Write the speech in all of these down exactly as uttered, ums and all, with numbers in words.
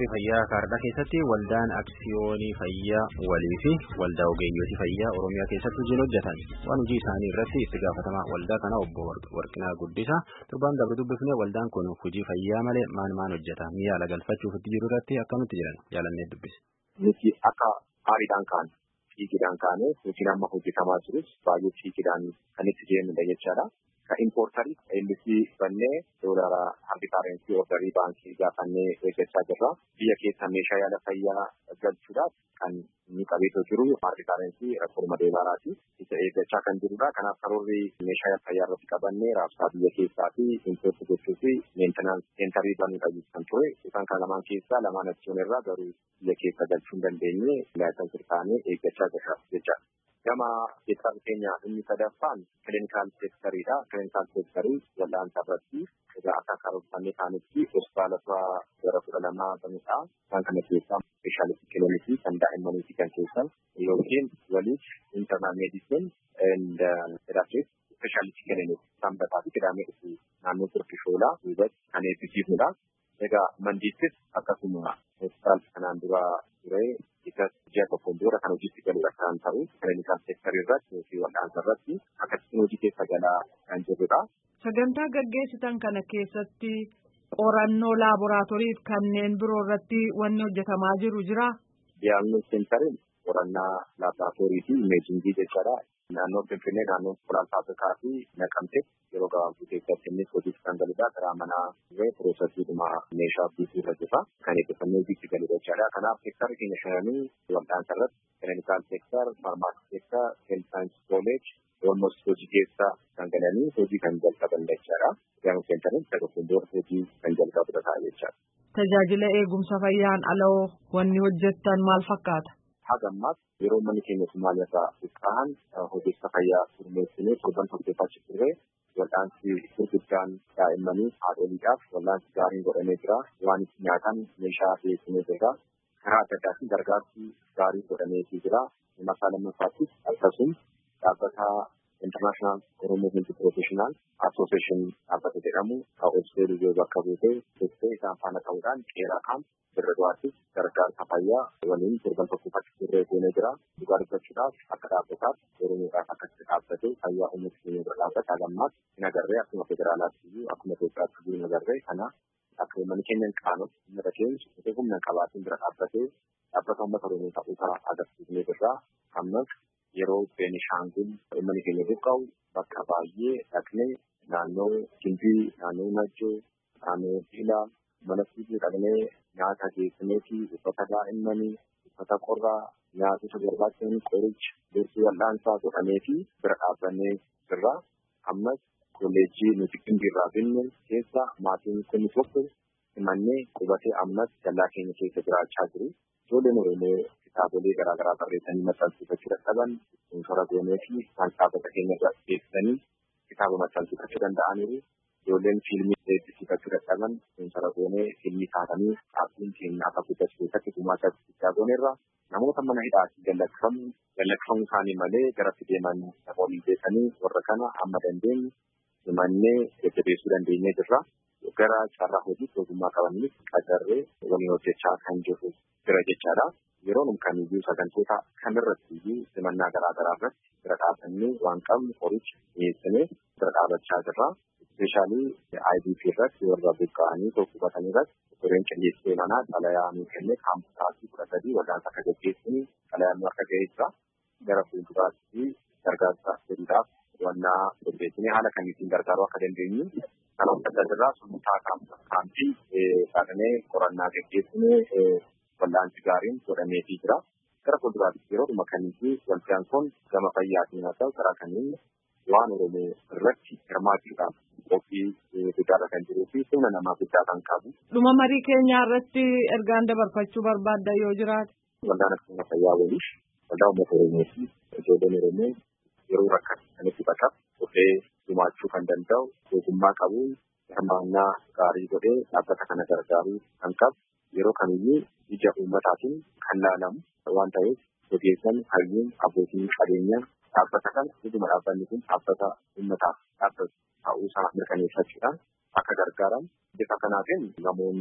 qophii fayyaa kaardhaa keessatti waldaan aksiyoonii fayyaa walii fi waldaa ogeeyyotii fayyaa Oromiyaa keessatti hojiin hojjetan waan hojii isaanii irratti itti gaafatamaa waldaa kana obbo Warqinaa Guddisaa torbaan dabre dubbifnee waldaan kun hojii fayyaa malee maan maan hojjeta miyaala galfachuuf itti jiru irratti akkamitti jiran jaalannee dubbise. Nuti akka aariidhaan kaan fiigidhaan kaanee hojiin amma hojjetamaa jirus baay'ee fiigidhaan kan itti deemnudha jechaadha. Importarii ellisii bannee doolaara harki kaarensi ordarii baankii gaafannee eeggachaa jirra. Biyya keessa meeshaa yaala fayyaa galchuudhaaf kan inni qabeetoo jiru harki kaarensi rakkoo deemaaraati. Isa eeggachaa kan jirudha. Kanaaf karoorri meeshaa yaala fayyaa irratti qabannee raabsaa biyya keessaa fi importii gochuu fi meentenaans seentarii banuudha kan ture. Isaan kana lamaan keessaa lamaan achiin irraa garuu biyya keessa galchuu hin dandeenye laayisansii taanee eeggachaa jirra jechaadha. Gama keessaa keenya inni sadaffaan kiliinikaal seektaridha. Kiliinikaal seektarii wal'aansa irratti egaa akka karoorfannee kaanitti hospitaalota gara kudha lamaa banudha. Isaan kana keessaa speeshaalistii kiliinikii kan daa'immanii fi kan keessan yookiin waliif internal medicine and pediatrics speeshaalistii kiliinikii sanbataa fi qidaamee dhufu naannoo turkii shoolaa hubatti kan eebbisiifnudha. Egaa mandiittis akkasuma hospitaal kanaan dura ture ikas ji'a tokkoon dura kan hojiitti galuudha kan ta'u kiliinikaal seektarii irratti fi wal'aansa irratti akkasitti hojii keessa galaa kan jirrudha. Sagantaa gaggeessitan kana keessatti qorannoo laaboraatoorii fi kanneen biroo irratti wanni hojjetamaa jiru jira. Diyaagnoos seentariin qorannaa laaboraatoorii fi imeejingii jechaadha. Naannoo Finfinnee naannoo Furaansaa Afrikaa fi Naqamtee yeroo gabaabduu keessatti innis hojiitti kan galudha. Karaa manaa irree piroosesiidhuma meeshaa biituu irra jira. Kan eebbifamee hojiitti galudha jechaadha. Kanaaf seektarri keenya shananii wal'aansa irratti kiliinikaal seektar, faarmaasii seektar, heelth saayinsii kooleej almost hojii keessa kan galanii hojii kan jalqaban jechaadha. Diyaagnoos seentariin sadarkuun dura hojii kan jalqabudha ta'a jechaadha. Tajaajila eegumsa fayyaan aloo wanni hojjettan maal fakkaata? Hagammaas yeroo manni keenya Somaaliyaa buqqa'an hojjeessa fayyaa turmeessinee torban torbeeffachuu turre wal'aansi gurguddaan daa'immanii haadholiidhaaf wal'aansi gaariin godhamee jira. Waan itti nyaatan meeshaa dhiyeessinee jira. Karaa adda addaatiin gargaarsi gaarii godhameefii jira. Masaa lammaffaattis akkasuma dhaabbata International Oromoo Health Professional Association dhaabbata jedhamu kan obseeru yoo bakka buutee teessee isaan faana ta'uudhaan qeeraa kan birra du'aattis gargaarsa fayyaa waliin torban tokkoffatti turree goonee jira. Dhugaa dubbachuudhaaf akka dhaabbataatti Oromoodhaaf akkasitti dhaabbatee fayyaa uummata keenya bira dhaabbata. Hagammaas hin agarree akkuma federaalaatti iyyuu akkuma Itoophiyaatti iyyuu hin agarree. Kana akka uummanni keenya hin qaanoof uummata keenya humna qabaatiin bira dhaabbatee dhaabbata uummata Oromoo ta'uusaa agarsiisnee jirra. Ammas yeroo Beenishaangul uummanni keenya buqqa'u bakka baay'ee dhaqnee naannoo Gimbii, naannoo Najjoo, naannoo Diilaa mana fiiguu dhaqnee nyaata geessineefi uffata daa'immanii, uffata qorraa, nyaatota barbaachisan qoricha, dursii wal'aansaa godhameefi bira dhaabbannee jirra. Ammas kolleejjii nuti Gimbii irraa binne keessa maatiin kun tokko simannee qubatee ammas dallaa keenya keessa jiraachaa jiru. Ijoolleen Oromoo kitaabolee garaa garaa barreessanii maxxansiifachuu dadhaban sponsora goonee fi isaan dhaabbata keenya irraa dhiyeessanii kitaaba maxxansiifachuu danda'aniiru. Ijoolleen fiilmii eebbisiifachuu dadhaban sponsora goonee fiilmii kaatanii dhaabbiin keenya akka guddatu keessatti gumaacha guddaa gooneerra. Namoota mana hidhaatti gallakkifamu gallakkifamu isaanii malee garatti deeman namoonni beekanii warra kana amma dandeenyu simannee jajjabeessuu dandeenyee jirra. Gara carraa hojii ogummaa qabaniif qacarree waliin hojjechaa kan jirru jira jechaadha. Yeroo nun kamiyyuu sagantoota kamirratti iyyuu simannaa garaa garaa irratti bira dhaabannee waan qabnu qoricha dhiyeessinee bira dhaabachaa jirra. Ispeeshaalii I D P irratti warra buqqa'anii tokko hubatanii irratti qoreen qilleensee manaa xalayaa nuu kennee kaampusaatii kudha sadii wal'aansa akka gaggeessinu xalayaan nu harka ga'ee jira. Gara fuulduraatti gargaarsa jedhuudhaaf wannaa qopheessinee haala kamiitiin gargaaruu akka dandeenyu kan hojjechaa jirra. Suntaa kaampii dhaqnee qorannaa gaggeessinee wal'aansi gaariin godhameefii jira. Gara fuulduraatti yeroo dhuma kamiifi waldaan kun gama fayyaatiin haa ta'u karaa kamiin waan Oromoo irratti hirmaachuudhaaf qophii guddaadha kan jiruu fi humna namaa guddaa kan qabu. Dhuma marii keenyaa irratti ergaan dabarfachuu barbaadda yoo jiraate. Waldaan akkuma fayyaa waliif waldaa uummata Oromoo fi ijoolleen Oromoo yeroo rakkatanitti bakka dhufee gumaachuu kan danda'u ogummaa qabuun hirmaannaa gaarii godhee dhaabbata kana gargaaruu kan qabu yeroo kamiyyuu ija uummataatiin kan laalamu waan ta'eef ogeessan hayyuun abbootiin qabeenyaa dhaabbata kana dhuguma dhaabbanni kun dhaabbata uummataaf dhaabbatu ta'uusaa mirkaneeffachuudhaan akka gargaaran bifa kanaatiin namoonni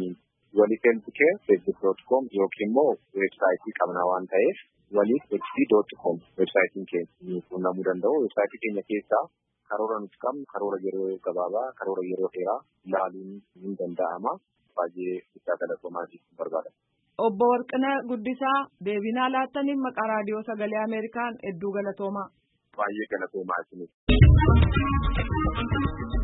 Waliif health care facebook dot com yookiin immoo weebsaayitii qabna waan ta'eef waliif h c dot com weebsaayitiin keenya quunnamuu danda'u. Weebsaayitii keenya keessaa karoora nuti qabnu karoora yeroo gabaabaa karoora yeroo dheeraa ilaaluun ni danda'ama. Baay'ee guddaa galatoomaatiif barbaada. Obbo Warqinaa Guddisaa deebinaa laattaniif maqaa raadiyoo sagalee Ameerikaan hedduu galatoomaa. Baay'ee galatoomaa isiniif.